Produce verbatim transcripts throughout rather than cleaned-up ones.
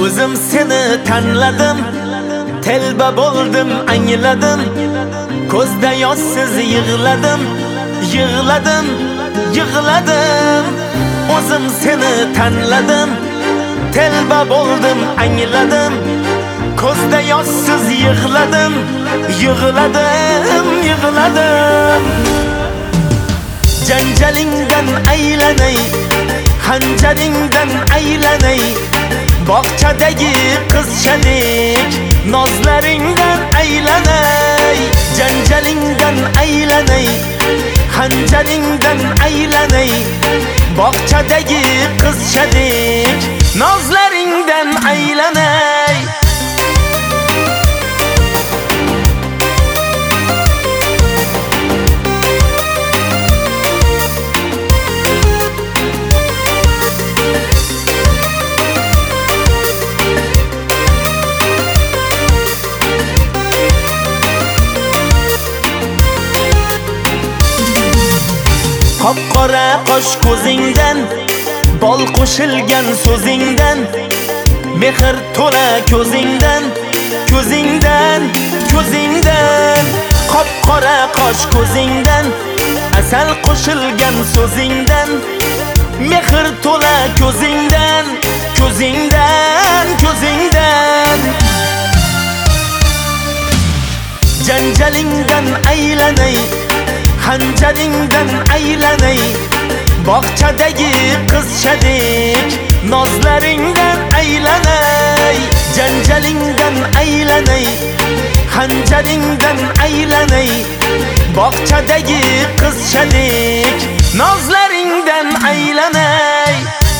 O'zim seni tanladim, telba bo'ldim, angladim. Ko'zda yoshsiz yig'ladim, yig'ladim, yig'ladim. O'zim seni tanladim, telba bo'ldim, angladim. Ko'zda yoshsiz yig'ladim, yig'ladim, yig'ladim. Janjalingdan aylanay, hanjaringdan aylanay. Bog'chadagi qizchadek nozlaringdan aylanay. Janjalingdan aylanay, hanjaringdan aylanay. Bog'chadagi qizchadek nozlaringdan aylanay. Qop-qora qosh ko'zingdan, bol qo'shilgan so'zingdan, mehr to'la ko'zingdan, ko'zingdan, ko'zingdan. Qop-qora qosh ko'zingdan, asal qo'shilgan so'zingdan, mehr to'la ko'zingdan, ko'zingdan, ko'zingdan. Janjalingdan aylanay, hanjaringdan aylanay. Bog'chadagi qizchadek nozlaringdan aylanay. Janjalingdan aylanay, hanjaringdan aylanay. Bog'chadagi qizchadek nozlaringdan aylanay.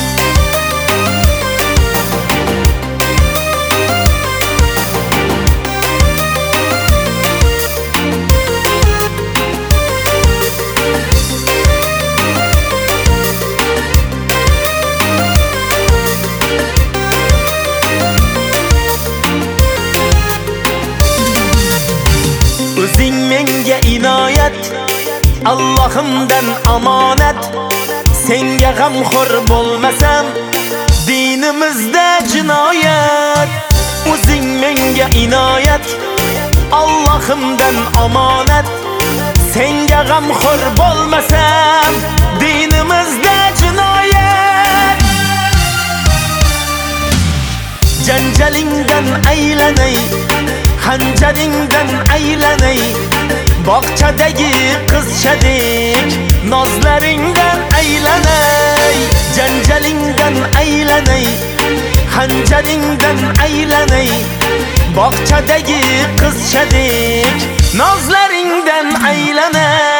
O'zing menga inoyat, Allohimdan omonat. Senga g'amxo'r bo'lmasam, dinimizda jinoyat. O'zing menga inoyat, Allohimdan omonat. Senga g'amxo'r bo'lmasam, dinimizda jinoyat. Janjalingdan aylanay, hanjaringdan aylanay. Bog'chadagi qizchadek nozlaringdan aylanay. Janjalingdan aylanay, hanjaringdan aylanay. Bog'chadagi qizchadek nozlaringdan aylanay.